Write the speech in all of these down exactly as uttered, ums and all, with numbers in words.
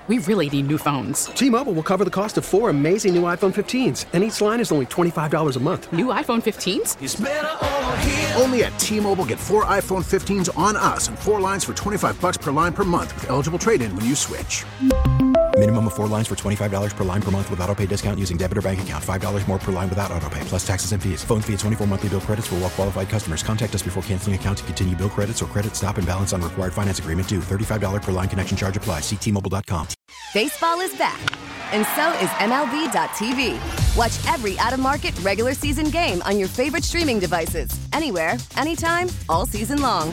We really need new phones. T-Mobile will cover the cost of four amazing new iPhone fifteens, and each line is only twenty-five dollars a month. New iPhone fifteens? It's better over here. Only at T-Mobile, get four iPhone fifteens on us and four lines for twenty-five dollars per line per month with eligible trade-in when you switch. Minimum of four lines for twenty-five dollars per line per month with autopay discount using debit or bank account. five dollars more per line without autopay, plus taxes and fees. Phone fee at twenty-four monthly bill credits for well-qualified customers. Contact us before canceling account to continue bill credits or credit stop and balance on required finance agreement due. thirty-five dollars per line connection charge applies. See T Mobile dot com. Baseball is back, and so is M L B dot T V. Watch every out-of-market regular season game on your favorite streaming devices. Anywhere, anytime, all season long.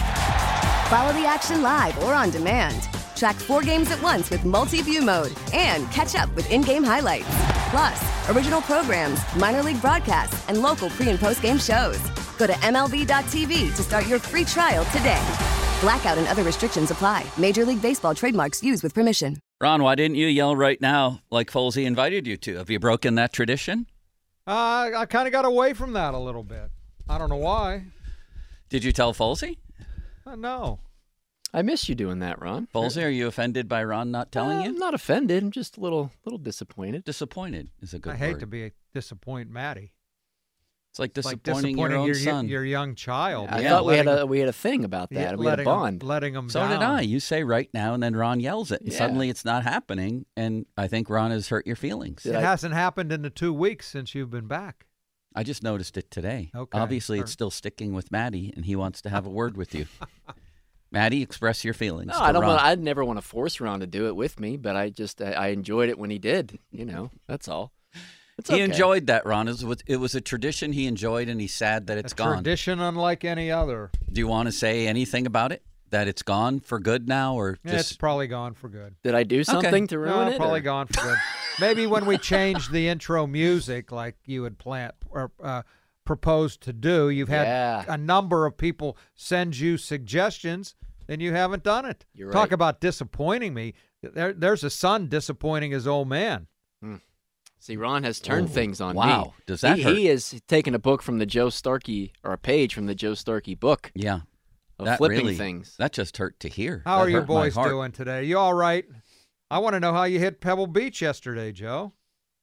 Follow the action live or on demand. Track four games at once with multi-view mode and catch up with in-game highlights. Plus, original programs, minor league broadcasts, and local pre- and post-game shows. Go to M L B dot T V to start your free trial today. Blackout and other restrictions apply. Major League Baseball trademarks used with permission. Ron, why didn't you yell right now like Folsey invited you to? Have you broken that tradition? Uh, I kind of got away from that a little bit. I don't know why. Did you tell Folsey? Uh, no. I miss you doing that, Ron. Folsey, are you offended by Ron not telling uh, you? I'm not offended. I'm just a little little disappointed. Disappointed is a good I word. hate to be a disappoint Maddie. It's like It's like disappointing, disappointing your own your, son. Your young child. I Yeah, thought we had letting a we had a thing about that. him- we had a letting bond. Him, letting him So down. did I. You say right now, and then Ron yells it. And Yeah. suddenly it's not happening, and I think Ron has hurt your feelings. It I- hasn't happened in the two weeks since you've been back. I just noticed it today. Okay. Obviously, All it's right. still sticking with Maddie, and he wants to have a word with you. Maddie, express your feelings. No, to I don't Ron. want. I'd never want to force Ron to do it with me, but I just I, I enjoyed it when he did. You know, that's all. It's He okay. enjoyed that, Ron. It was, it was a tradition he enjoyed, and he's sad that it's a gone. tradition unlike any other. Do you want to say anything about it? That it's gone for good now, or Yeah, it's just probably gone for good. Did I do something to ruin no, it? probably or- gone for good. Maybe when we changed the intro music, like you had planned or uh, proposed to do, you've had Yeah. a number of people send you suggestions, and you haven't done it. You're Talk right. about disappointing me. There, there's a son disappointing his old man. See, Ron has turned Oh, things on me. wow. Does that he, hurt? He has taken a book from the Joe Starkey, or a page from the Joe Starkey book yeah, of that flipping really, things. That just hurt to hear. How That are you hurt my boys heart. doing today? You all right? I want to know how you hit Pebble Beach yesterday, Joe.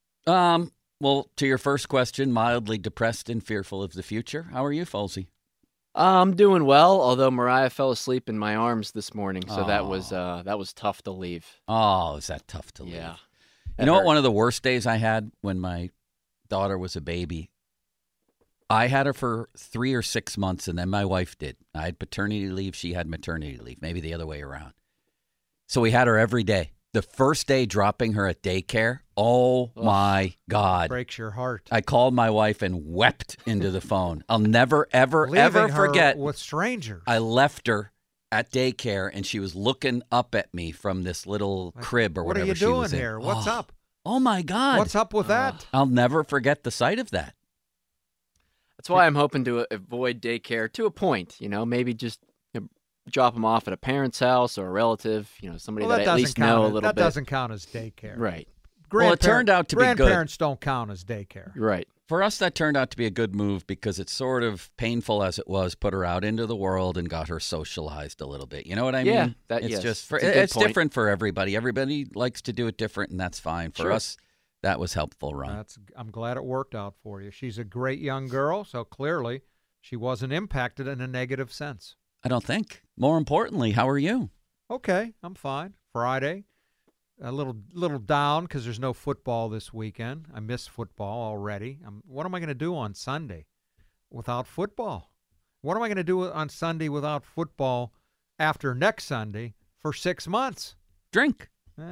Um. Well, to your first question, mildly depressed and fearful of the future. How are you, Folsey? I'm doing well, although Mariah fell asleep in my arms this morning, so that was Aw. uh, that was tough to leave. Oh, is that tough to leave? Yeah. You That know what? hurt. One of the worst days I had when my daughter was a baby. I had her for three or six months, and then my wife did. I had paternity leave. She had maternity leave, maybe the other way around. So we had her every day. The first day dropping her at daycare, oh, Ugh. my God. Breaks your heart. I called my wife and wept into the phone. I'll never, ever, Leaving ever her forget. with strangers. I left her at daycare, and she was looking up at me from this little Like, crib or what are whatever you she doing was in. here? What's Oh, up? Oh, my God. What's up with that? I'll never forget the sight of that. That's why I'm hoping to avoid daycare to a point. You know, maybe just you know, drop them off at a parent's house or a relative. You know, somebody Well, that, that I at doesn't least count. know a as- little that bit. doesn't count as daycare. Right. Well, it turned out to be good. Grandparents don't count as daycare. Right. For us, that turned out to be a good move because it's sort of painful as it was, put her out into the world and got her socialized a little bit. You know what I Yeah, mean? that- it's yes, just for, it's a good it's point. different for everybody. Everybody likes to do it different, and that's fine. For Sure. us, that was helpful, Ron. That's. I'm glad it worked out for you. She's a great young girl, so clearly she wasn't impacted in a negative sense. I don't think. More importantly, how are you? Okay, I'm fine. Friday, a little little down because there's no football this weekend. I miss football already. I'm, what am I going to do on Sunday without football? What am I going to do on Sunday without football after next Sunday for six months? Drink.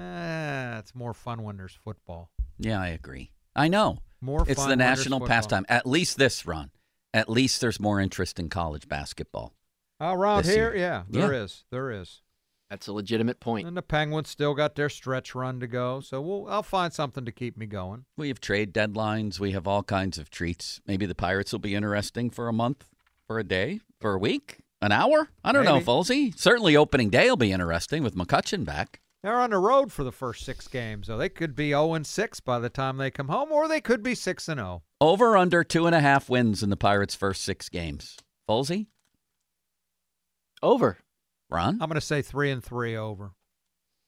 Eh, it's more fun when there's football. Yeah, I agree. I know. More It's fun the when there's national football. pastime. At least this, Ron. At least there's more interest in college basketball. Around this here, year. yeah, there Yeah. is. There is. That's a legitimate point. And the Penguins still got their stretch run to go, so we'll, I'll find something to keep me going. We have trade deadlines. We have all kinds of treats. Maybe the Pirates will be interesting for a month, for a day, for a week, an hour. I don't know, Maybe. Folsey. Certainly opening day will be interesting with McCutcheon back. They're on the road for the first six games, so they could be oh and six by the time they come home, or they could be six and oh. Over under two and a half wins in the Pirates' first six games. Folsey? Over. Ron? I'm going to say three and three over.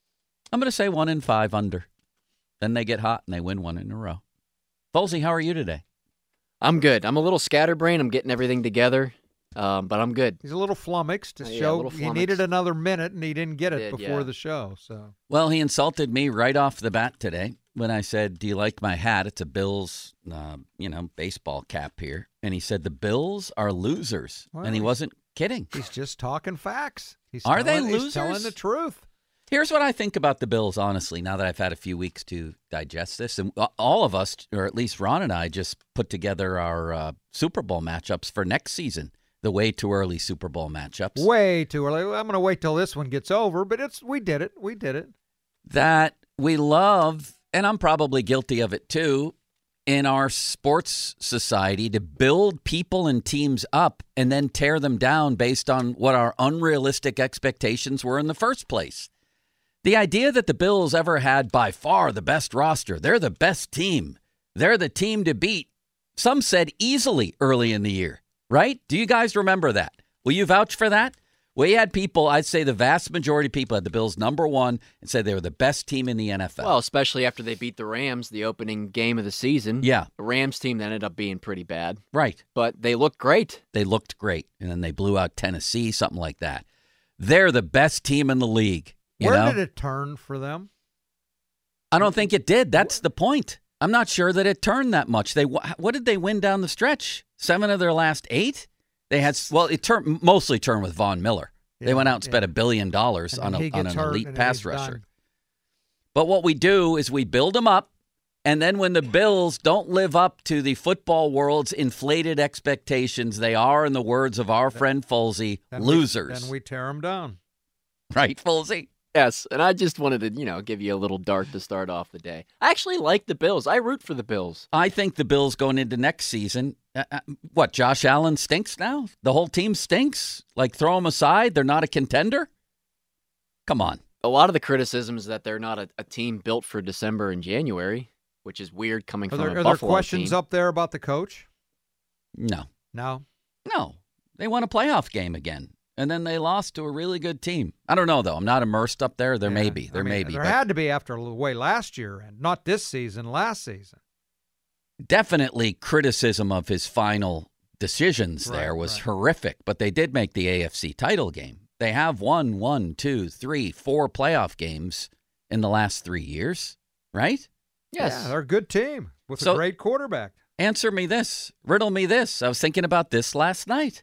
I'm going to say one in five under. Then they get hot and they win one in a row. Folsey, how are you today? I'm good. I'm a little scatterbrained. I'm getting everything together, um, but I'm good. He's a little flummoxed to Uh, yeah, a show little he flummoxed. needed another minute, and he didn't get it Did, before yeah. the show. So Well, he insulted me right off the bat today when I said, do you like my hat? It's a Bills, uh, you know, baseball cap here. And he said, the Bills are losers. Well, and he he's- wasn't kidding. he's just talking facts. He's Are they telling, He's telling losers? the truth. Here's what I think about the Bills, honestly, now that I've had a few weeks to digest this. And all of us, or at least Ron and I, just put together our uh, Super Bowl matchups for next season, the way too early Super Bowl matchups. Way too early. I'm going to wait till this one gets over, but it's we did it. We did it. That we love, and I'm probably guilty of it too, in our sports society to build people and teams up and then tear them down based on what our unrealistic expectations were in the first place. The idea that the Bills ever had by far the best roster, they're the best team, they're the team to beat, some said easily early in the year, right? Do you guys remember that? Will you vouch for that? We had people, I'd say the vast majority of people had the Bills number one and said they were the best team in the N F L. Well, especially after they beat the Rams the opening game of the season. Yeah. The Rams team that ended up being pretty bad. Right. But they looked great. They looked great, and then they blew out Tennessee, something like that. They're the best team in the league. You Where know? did it turn for them? I don't think it did. That's the point. I'm not sure that it turned that much. They what did they win down the stretch? Seven of their last eight. They had well, it turned mostly turned with Von Miller. They Yeah, went out and spent yeah. a billion dollars And on, then a, he on gets an hurt, elite and then pass he's rusher. done. But what we do is we build them up, and then when the Bills don't live up to the football world's inflated expectations, they are, in the words of our friend Folsey, Then we- losers. Then we tear them down. Right, Folsey? Yes, and I just wanted to, you know, give you a little dart to start off the day. I actually like the Bills. I root for the Bills. I think the Bills going into next season, uh, uh, what, Josh Allen stinks now? The whole team stinks? Like, throw them aside? They're not a contender? Come on. A lot of the criticism is that they're not a, a team built for December and January, which is weird coming Are from there, a are there Buffalo questions team. up there about the coach? No. No. No. They won a playoff game again, and then they lost to a really good team. I don't know, though. I'm not immersed up there. There may Yeah. be. There I mean, may be. There but had to be after the way last year, and not this season, last season. definitely criticism of his final decisions Right, there was right. horrific, but they did make the A F C title game. They have won one, two, three, four playoff games in the last three years, right? Yes. Yeah, they're a good team with So- a great quarterback. Answer me this. Riddle me this. I was thinking about this last night.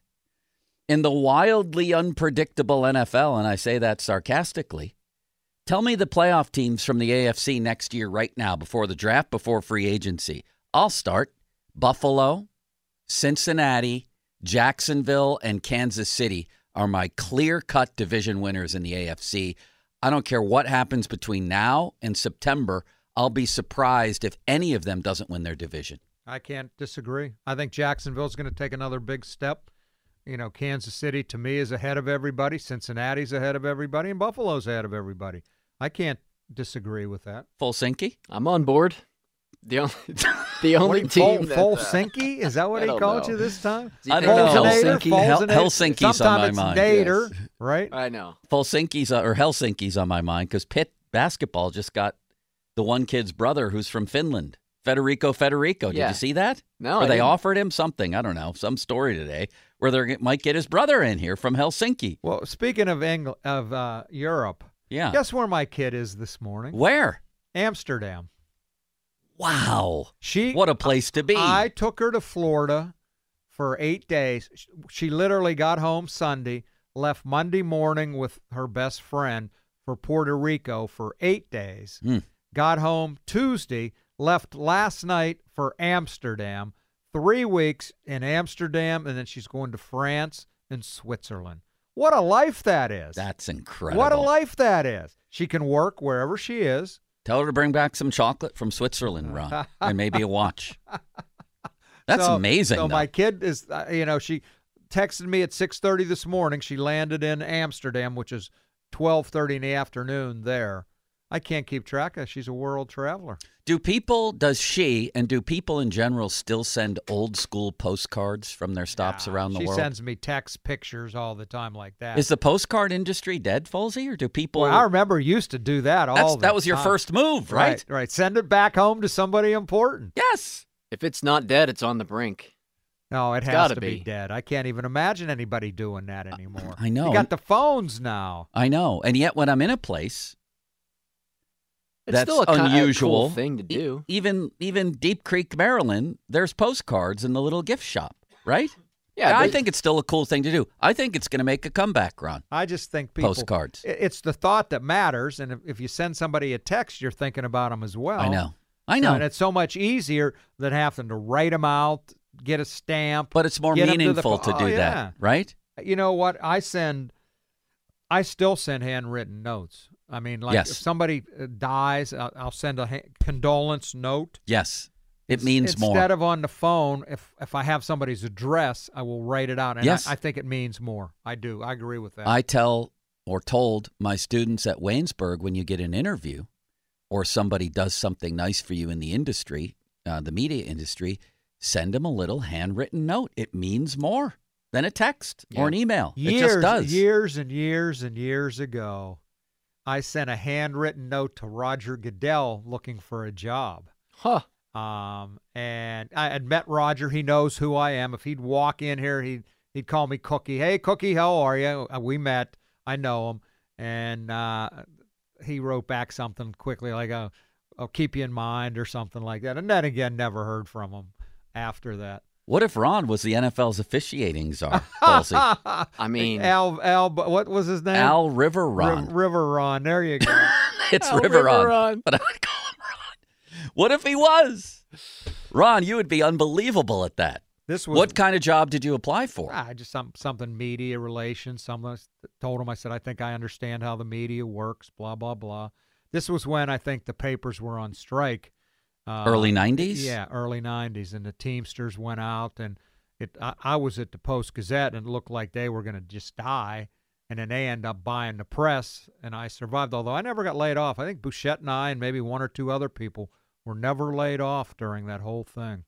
In the wildly unpredictable N F L, and I say that sarcastically, tell me the playoff teams from the A F C next year right now, before the draft, before free agency. I'll start. Buffalo, Cincinnati, Jacksonville, and Kansas City are my clear-cut division winners in the A F C. I don't care what happens between now and September. I'll be surprised if any of them doesn't win their division. I can't disagree. I think Jacksonville's going to take another big step. You know, Kansas City, to me, is ahead of everybody. Cincinnati's ahead of everybody, and Buffalo's ahead of everybody. I can't disagree with that. Fulsinky? I'm on board. The only, the only What, team Fol- that, uh, Folsinky? Is that what I he don't called know. you this time? Do you I think don't know. it's Folsinator? Helsinki. Hel- Folsinator? Helsinki's on Sometimes my it's mind. Nader, Yes. right? I know. Fulsinky's uh, or Helsinki's on my mind because Pitt basketball just got the one kid's brother who's from Finland, Federico Federico. Did Yeah. you see that? No, Or I they didn't. offered him something. I don't know, some story today where they might get his brother in here from Helsinki. Well, speaking of Engl- of uh, Europe, Yeah. guess where my kid is this morning? Where? Amsterdam. Wow. She What a place to be. I took her to Florida for eight days. Sh- She literally got home Sunday, left Monday morning with her best friend for Puerto Rico for eight days, Hmm. got home Tuesday, left last night for Amsterdam, three weeks in Amsterdam, and then she's going to France and Switzerland. What a life that is. That's incredible. What a life that is. She can work wherever she is. Tell her to bring back some chocolate from Switzerland, Ron, and maybe a watch. That's So- amazing. So though. my kid is, uh, you know, she texted me at six thirty this morning. She landed in Amsterdam, which is twelve thirty in the afternoon there. I can't keep track of. She's a world traveler. Do people, does she, and do people in general still send old school postcards from their stops Yeah, around the she world? She sends me text pictures all the time like that. Is the postcard industry dead, Folsey, or do people? Well, I remember you used to do that all That's, the That was your time. first move, right? Right, right. Send it back home to somebody important. Yes. If it's not dead, it's on the brink. No, it It's has gotta to be. be. dead. I can't even imagine anybody doing that anymore. I know. You got the phones now. I know. And yet when I'm in a place It's that's still a kind of unusual cool thing to e- do. even even Deep Creek, Maryland, there's postcards in the little gift shop, right? Yeah, I but- think it's still a cool thing to do. I think it's going to make a comeback, Ron. I just think people Postcards. i- It's the thought that matters, and if, if you send somebody a text, you're thinking about them as well. I know. I know. And it's so much easier than having to write them out, get a stamp. But it's more get 'em to the meaningful pho- to do oh, yeah. that, right? You know what? I send, I still send handwritten notes. I mean, like Yes. if somebody uh, dies, I'll, I'll send a ha- condolence note. Yes. It means more. Instead of on the phone, if if I have somebody's address, I will write it out. And Yes. I, I think it means more. I do. I agree with that. I tell or told my students at Waynesburg, when you get an interview or somebody does something nice for you in the industry, uh, the media industry, send them a little handwritten note. It means more than a text Yeah. or an email. years, it just does. years and years and years ago, I sent a handwritten note to Roger Goodell looking for a job. Huh. Um, and I had met Roger. He knows who I am. If he'd walk in here, he'd he'd call me Cookie. Hey, Cookie, how are you? Uh, We met. I know him, and uh, he wrote back something quickly like, "Oh, I'll keep you in mind" or something like that. And then again, never heard from him after that. What if Ron was the N F L's officiating czar, Halsey? I mean, Al Al. What was his name? Al River Ron. Riv- River Ron. There you go. it's Al River, River Ron, Ron. but I would call him Ron. What if he was? Ron, you would be unbelievable at that. This was What kind of job did you apply for? Ah, just some something media relations. Someone s- told him, I said, I think I understand how the media works, blah, blah, blah. This was when I think the papers were on strike. Uh, Early nineties? Yeah, early nineties. And the Teamsters went out, and it. I, I was at the Post-Gazette, and it looked like they were going to just die. And then they end up buying the press, and I survived, although I never got laid off. I think Bouchette and I and maybe one or two other people were never laid off during that whole thing.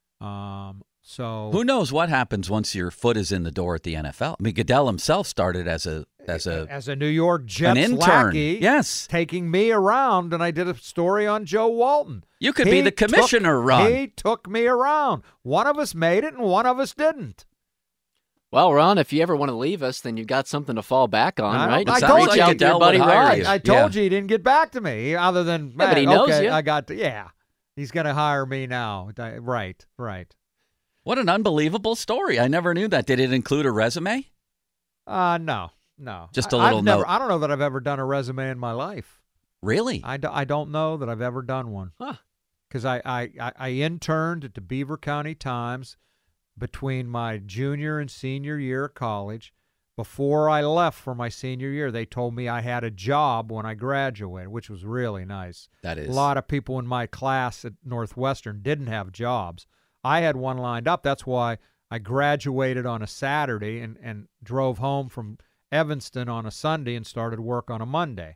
Um, so Who knows what happens once your foot is in the door at the N F L? I mean, Goodell himself started as a as a as a New York Jets an intern. lackey, Yes, taking me around, and I did a story on Joe Walton. you could He be the commissioner, took, Ron. He took me around. One of us made it, and one of us didn't. well, Ron, if you ever want to leave us, then you've got something to fall back on, I don't- right? I Just told reach you out to Goodell your buddy would hire Ron. you. I told Yeah. you he didn't get back to me, other than Yeah, but he "Hey, knows okay, you." I got to, yeah. He's going to hire me now. Di- Right, right. What an unbelievable story! I never knew that. Did it include a resume? Uh, no, no. Just a I- I've little never- note. I don't know that I've ever done a resume in my life. Really? I, do, I don't know that I've ever done one. Huh. Because I, I, I, I interned at the Beaver County Times between my junior and senior year of college. Before I left for my senior year, they told me I had a job when I graduated, which was really nice. That is. A lot of people in my class at Northwestern didn't have jobs. I had one lined up. That's why I graduated on a Saturday and, and drove home from Evanston on a Sunday and started work on a Monday.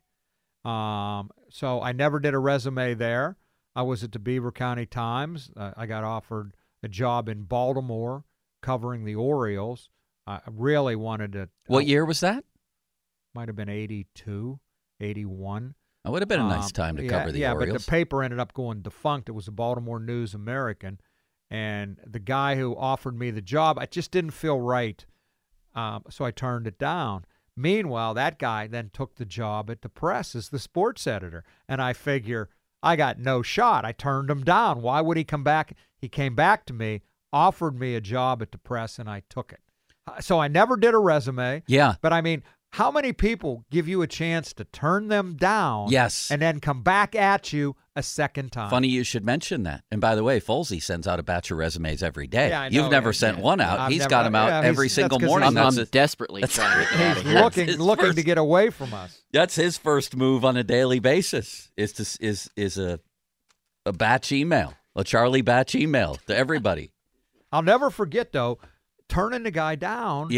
Um, so I never did a resume there. I was at the Beaver County Times. Uh, I got offered a job in Baltimore covering the Orioles. I really wanted to. What I- year was that? Might have been eighty-two, eighty-one. That would have been a nice Um, time to yeah, cover the yeah, Orioles. but the paper ended up going defunct. It was the Baltimore News American. And the guy who offered me the job, I just didn't feel right. Um, so I turned it down. Meanwhile, that guy then took the job at the Press as the sports editor. And I figure I got no shot. I turned him down. Why would he come back? He came back to me, offered me a job at the Press, and I took it. So I never did a resume. Yeah. But I mean, how many people give you a chance to turn them down Yes. and then come back at you a second time? Funny you should mention that. And by the way, Folsey sends out a batch of resumes every day. Yeah, I You've know, never yeah, sent yeah. one out. I've He's never- got them out yeah, every he's- single that's 'cause morning. I'm, That's, I'm a- desperately trying to get out of He's here. looking his looking first- to get away from us. that's his first move on a daily basis. Is to is is a a batch email, a Charlie batch email to everybody. I'll never forget, though, turning the guy down. Yeah.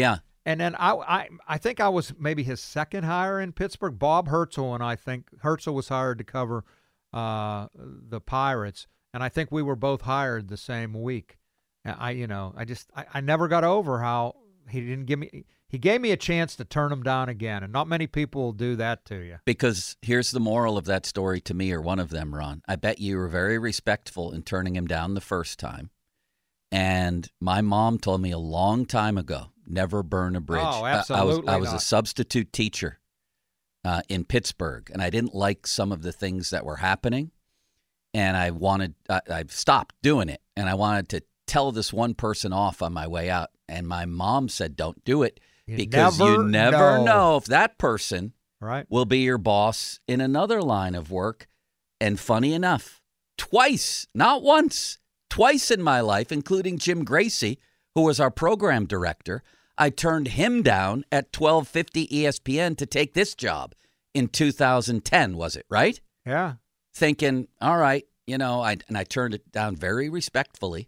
And then I, I I think I was maybe his second hire in Pittsburgh. Bob Herzl and I think Herzl was hired to cover uh, the Pirates, and I think we were both hired the same week. I you know I just I, I never got over how he didn't give me he gave me a chance to turn him down again, and not many people will do that to you. Because here's the moral of that story to me, or one of them, Ron. I bet you were very respectful in turning him down the first time. And my mom told me a long time ago, never burn a bridge. Oh, absolutely I was, I was not. a substitute teacher uh, in Pittsburgh, and I didn't like some of the things that were happening. And I wanted, I, I stopped doing it, and I wanted to tell this one person off on my way out. And my mom said, don't do it. You Because never you never know. know if that person Right. will be your boss in another line of work. And funny enough, twice, not once, twice in my life, including Jim Gracie, who was our program director, I turned him down at twelve fifty E S P N to take this job in two thousand ten, was it, right? Yeah. Thinking, all right, you know, I and I turned it down very respectfully.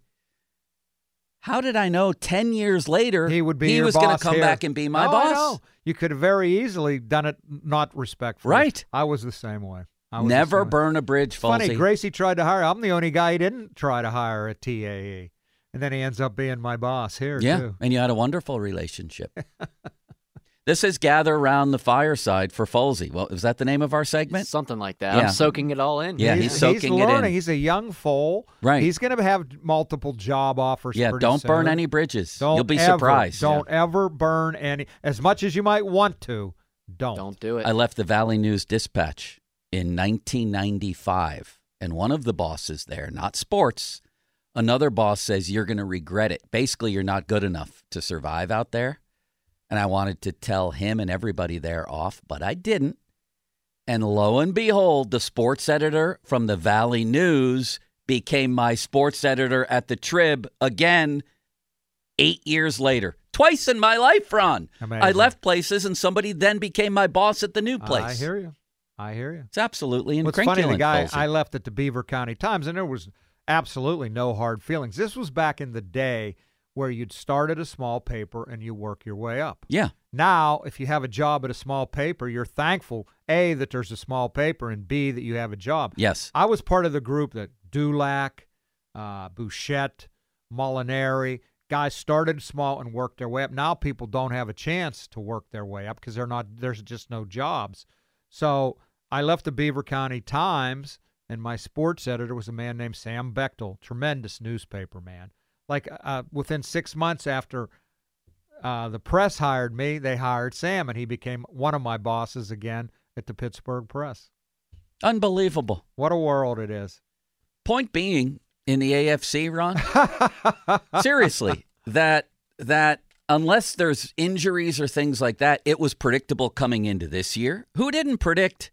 How did I know ten years later He would be he your was going boss to come here. back and be my No, I boss? know. You could have very easily done it not respectfully. Right. I was the same way. I was the Never same way. burn a bridge, It's funny, Falsey. Gracie tried to hire. I'm the only guy he didn't try to hire at T A E. And then he ends up being my boss here, Yeah, too. and you had a wonderful relationship. This is Gather Around the Fireside for Falsey. Well, is that the name of our segment? Something like that. Yeah. I'm soaking it all in. Yeah, he's, he's soaking he's it in. learning. He's a young foal. Right. He's going to have multiple job offers. Yeah, pretty don't burn soon. any bridges. Don't You'll be ever, surprised. Don't ever burn any. As much as you might want to, don't. Don't do it. I left the Valley News Dispatch in nineteen ninety-five, and one of the bosses there, not sports, another boss says, you're going to regret it. Basically, you're not good enough to survive out there. And I wanted to tell him and everybody there off, but I didn't. And lo and behold, the sports editor from the Valley News became my sports editor at the Trib again eight years later. Twice in my life, Ron. Amazing. I left places and somebody then became my boss at the new place. I hear you. I hear you. It's absolutely What's funny, the incrinculant, guy Folsey. I left at the Beaver County Times, and there was absolutely no hard feelings. This was back in the day where you'd start at a small paper and you work your way up. Yeah. Now, if you have a job at a small paper, you're thankful, A, that there's a small paper, and B, that you have a job. Yes. I was part of the group that Dulac, uh, Bouchette, Molinari, guys started small and worked their way up. Now people don't have a chance to work their way up because they're not. There's just no jobs. So I left the Beaver County Times, and my sports editor was a man named Sam Bechtel, tremendous newspaper man. Like uh, within six months after uh, the press hired me, they hired Sam, and he became one of my bosses again at the Pittsburgh Press. Unbelievable. What a world it is. Point being, in the A F C, Ron, seriously, that that unless there's injuries or things like that, it was predictable coming into this year. Who didn't predict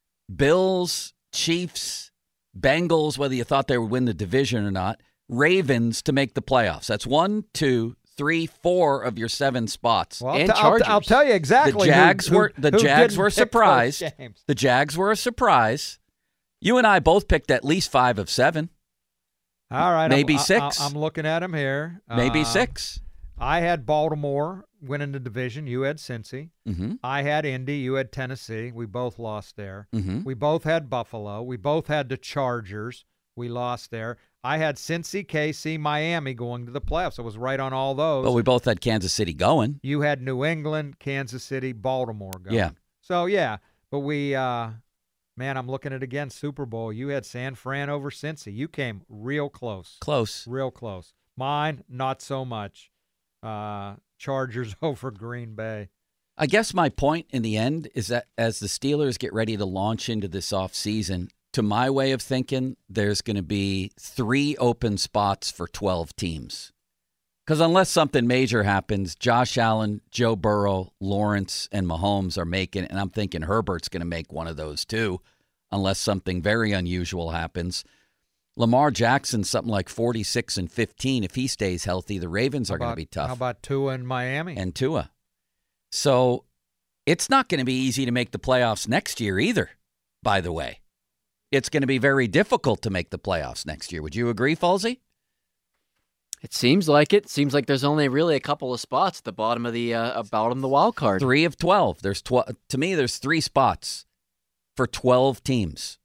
Bills, Chiefs, Bengals, whether you thought they would win the division or not, Ravens to make the playoffs? That's one, two, three, four of your seven spots. Well, and I'll, t- I'll, Chargers. t- I'll tell you exactly. The Jags who, who, were the who Jags didn't were pick those surprised. games. The Jags were a surprise. You and I both picked at least five of seven. All right, Maybe I'm, I- six. I, I'm looking at him here. Maybe Uh, six. I had Baltimore winning the division. You had Cincy. Mm-hmm. I had Indy. You had Tennessee. We both lost there. Mm-hmm. We both had Buffalo. We both had the Chargers. We lost there. I had Cincy, K C, Miami going to the playoffs. I was right on all those. But we both had Kansas City going. You had New England, Kansas City, Baltimore going. Yeah. So, yeah. But we, uh, man, I'm looking at it again, Super Bowl. You had San Fran over Cincy. You came real close. Close. Real close. Mine, not so much. Uh, Chargers over Green Bay. I guess my point in the end is that as the Steelers get ready to launch into this offseason, to my way of thinking, there's going to be three open spots for twelve teams. Because unless something major happens, Josh Allen, Joe Burrow, Lawrence, and Mahomes are making, and I'm thinking Herbert's going to make one of those too, unless something very unusual happens. Lamar Jackson, something like forty-six and fifteen. If he stays healthy, the Ravens How are going to about- be tough. How about Tua in Miami? And Tua. So it's not going to be easy to make the playoffs next year either, by the way. It's going to be very difficult to make the playoffs next year. Would you agree, Falsey? It seems like it. Seems like there's only really a couple of spots at the bottom of the uh, bottom of the wild card. Three of twelve. There's twelve. To me, there's three spots for twelve teams.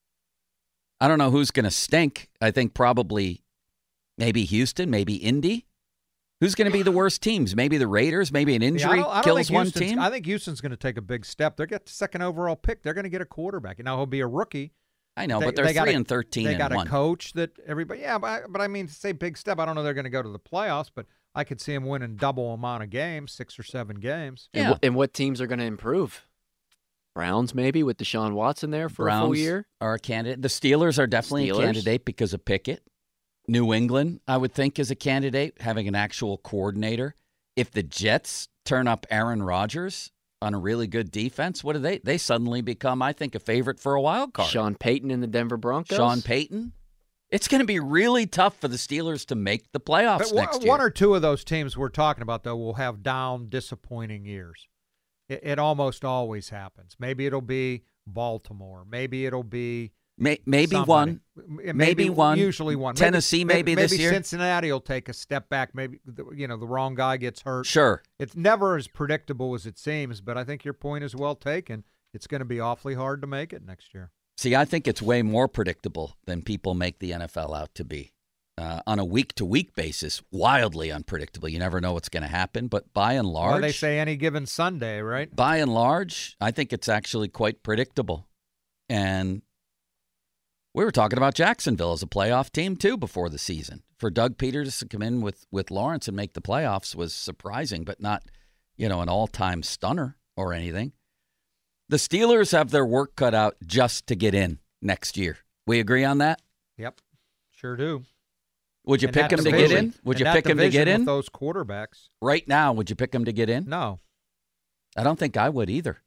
I don't know who's going to stink. I think probably maybe Houston, maybe Indy. Who's going to be the worst teams? Maybe the Raiders. Maybe an injury yeah, I don't, I don't kills think one Houston's- team. I think Houston's going to take a big step. They're get the second overall pick. They're going to get a quarterback. Now he'll be a rookie. I know, They- but they're they got three a- and thirteen They and got one. a coach that everybody. Yeah, but I, but I mean, to say big step. I don't know they're going to go to the playoffs, but I could see them winning double amount of games, six or seven games. And, Yeah. wh- and what teams are going to improve? Browns maybe with Deshaun Watson there for Browns a full year. are a candidate. The Steelers are definitely Steelers. a candidate because of Pickett. New England, I would think, is a candidate, having an actual coordinator. If the Jets turn up Aaron Rodgers on a really good defense, what do they? They suddenly become, I think, a favorite for a wild card. Sean Payton in the Denver Broncos. Sean Payton. It's going to be really tough for the Steelers to make the playoffs But one, next year. one or two of those teams we're talking about, though, will have down, disappointing years. It, it almost always happens. Maybe it'll be Baltimore. Maybe it'll be May, maybe somebody. one. M- maybe one. Usually one. Tennessee maybe this maybe year. Cincinnati will take a step back. Maybe the, you know the wrong guy gets hurt. Sure. It's never as predictable as it seems, but I think your point is well taken. It's going to be awfully hard to make it next year. See, I think it's way more predictable than people make the N F L out to be. Uh, on a week-to-week basis, wildly unpredictable. You never know what's going to happen, but by and large, Well, they say any given Sunday, right? by and large, I think it's actually quite predictable. And we were talking about Jacksonville as a playoff team, too, before the season. For Doug Peters to come in with, with Lawrence and make the playoffs was surprising, but not, you know, an all-time stunner or anything. The Steelers have their work cut out just to get in next year. We agree on that? Yep, sure do. Would you In pick that them to get division- in? Would in you that pick them to division get with in? those quarterbacks? Right now, would you pick them to get in? No. I don't think I would either.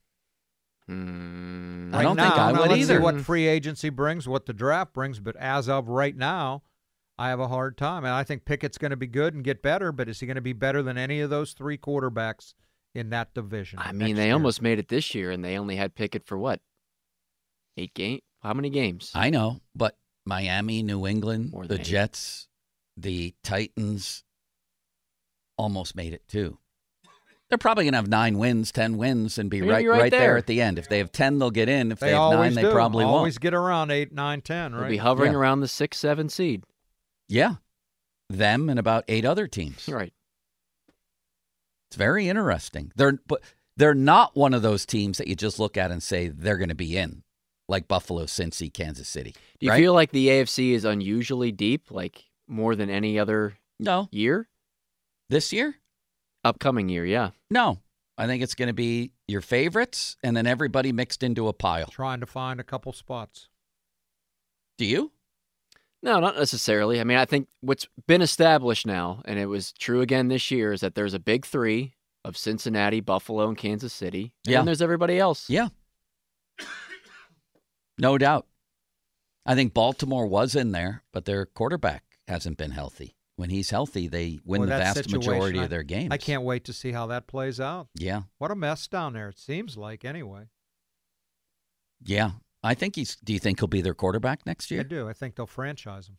Hmm. I don't Right think now, I now would let's either. See what free agency brings, what the draft brings, but as of right now, I have a hard time. And I think Pickett's going to be good and get better, but is he going to be better than any of those three quarterbacks in that division? I mean, next they year? almost made it this year, and they only had Pickett for what? Eight game? How many games? I know, but Miami, New England, More the than eight. Jets, the Titans almost made it too. They're probably going to have nine wins, ten wins, and be They're right, gonna be right right there. there. at the end. If they have ten, they'll get in. If they, They have always nine, do. they probably always won't. get around eight, nine, ten, They'll right? be hovering Yeah. around the six, seven seed. Yeah, them and about eight other teams. Right. It's very interesting. They're but they're not one of those teams that you just look at and say they're going to be in, like Buffalo, Cincy, Kansas City. Do you right? feel like the A F C is unusually deep, like more than any other No, year? this year? Upcoming year, yeah. No. I think it's going to be your favorites and then everybody mixed into a pile. Trying to find a couple spots. Do you? No, not necessarily. I mean, I think what's been established now, and it was true again this year, is that there's a big three of Cincinnati, Buffalo, and Kansas City. And Yeah. then there's everybody else. Yeah. No doubt. I think Baltimore was in there, but their quarterback hasn't been healthy. When he's healthy, they win Boy, the that vast situation, majority I- of their games. I can't wait to see how that plays out. Yeah. What a mess down there, it seems like, anyway. Yeah. I think he's. Do you think he'll be their quarterback next I year? do. I think they'll franchise him.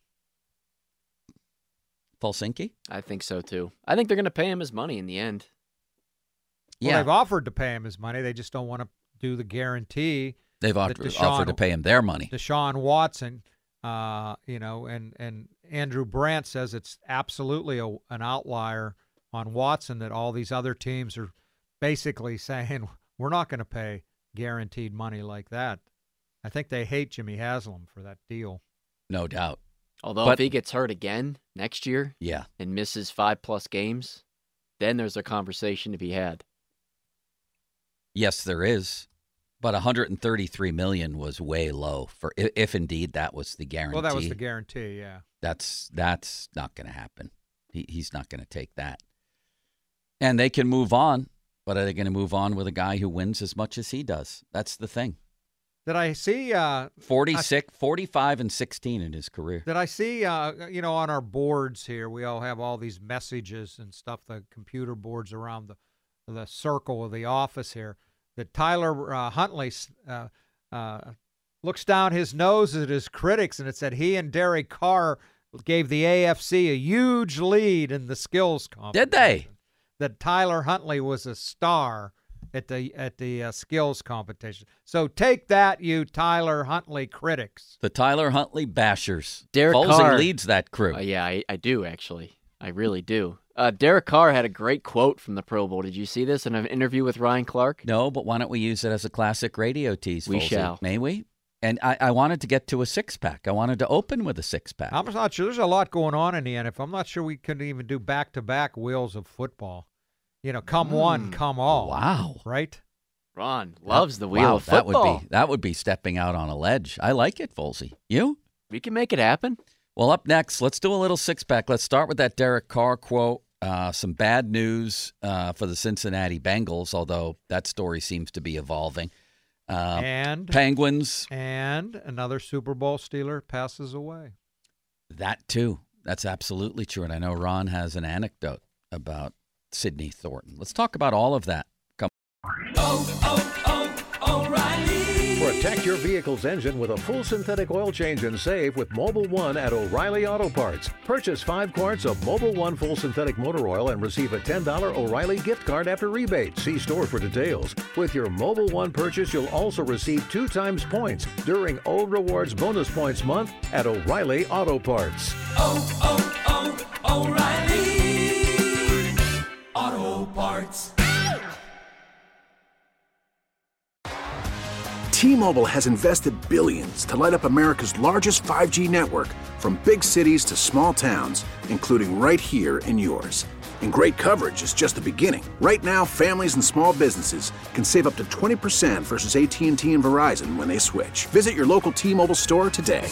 Fulsinki? I think so, too. I think they're going to pay him his money in the end. Well, Yeah. they've offered to pay him his money. They just don't want to do the guarantee. They've that offered, Deshaun- offered to pay him their money. Deshaun Watson, uh, you know, and, and Andrew Brandt says it's absolutely a, an outlier on Watson that all these other teams are basically saying, we're not going to pay guaranteed money like that. I think they hate Jimmy Haslam for that deal. No doubt. Although But- if he gets hurt again next year Yeah. and misses five-plus games, then there's a conversation to be had. Yes, there is. But one hundred thirty-three million dollars was way low for i- if indeed that was the guarantee. Well, that was the guarantee, yeah. That's that's not going to happen. He, he's not going to take that. And they can move on, but are they going to move on with a guy who wins as much as he does? That's the thing. Did I see uh, forty-six, forty-five and sixteen in his career. Did I see, uh, you know, on our boards here, we all have all these messages and stuff, the computer boards around the the circle of the office here, that Tyler uh, Huntley uh, uh, looks down his nose at his critics, and it said he and Derek Carr gave the A F C a huge lead in the skills competition. Did they? That Tyler Huntley was a star at the at the uh, skills competition. So take that, you Tyler Huntley critics. The Tyler Huntley bashers. Derek Folsey Carr leads that crew. Uh, yeah, I, I do actually. I really do. Uh, Derek Carr had a great quote from the Pro Bowl. Did you see this in an interview with Ryan Clark? No, but why don't we use it as a classic radio tease? We Folsey? shall. May we? And I, I wanted to get to a six-pack. I wanted to open with a six-pack. I'm not sure. There's a lot going on in the N F L. I'm not sure we could even do back-to-back wheels of football. You know, come mm. one, come all. Wow. Right? Ron loves the wheel wow, of football. That would be that would be stepping out on a ledge. I like it, Folsey. You? We can make it happen. Well, up next, let's do a little six-pack. Let's start with that Derek Carr quote. Uh, some bad news uh, for the Cincinnati Bengals, although that story seems to be evolving. Uh, and Penguins. And another Super Bowl Steeler passes away. That, too. That's absolutely true. And I know Ron has an anecdote about Sidney Thornton. Let's talk about all of that. Come Oh, oh, oh, O'Reilly. Protect your vehicle's engine with a full synthetic oil change and save with Mobil one at O'Reilly Auto Parts. Purchase five quarts of Mobil one full synthetic motor oil and receive a ten dollars O'Reilly gift card after rebate. See store for details. With your Mobil one purchase, you'll also receive two times points during O Rewards Bonus Points Month at O'Reilly Auto Parts. Oh, oh, oh, O'Reilly Auto Parts. T-Mobile has invested billions to light up America's largest five G network, from big cities to small towns, including right here in yours. And great coverage is just the beginning. Right now, families and small businesses can save up to twenty percent versus A T and T and Verizon when they switch. Visit your local T-Mobile store today.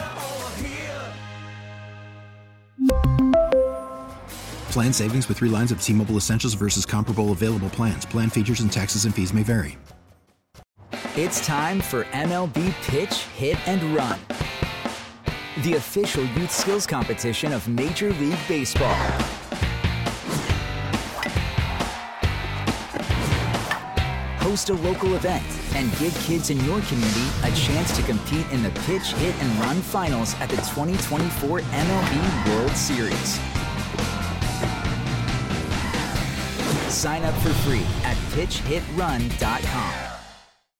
Plan savings with three lines of T-Mobile Essentials versus comparable available plans. Plan features and taxes and fees may vary. It's time for M L B Pitch, Hit, and Run, the official youth skills competition of Major League Baseball. Host a local event and give kids in your community a chance to compete in the Pitch, Hit, and Run finals at the twenty twenty-four M L B World Series. Sign up for free at pitch hit run dot com.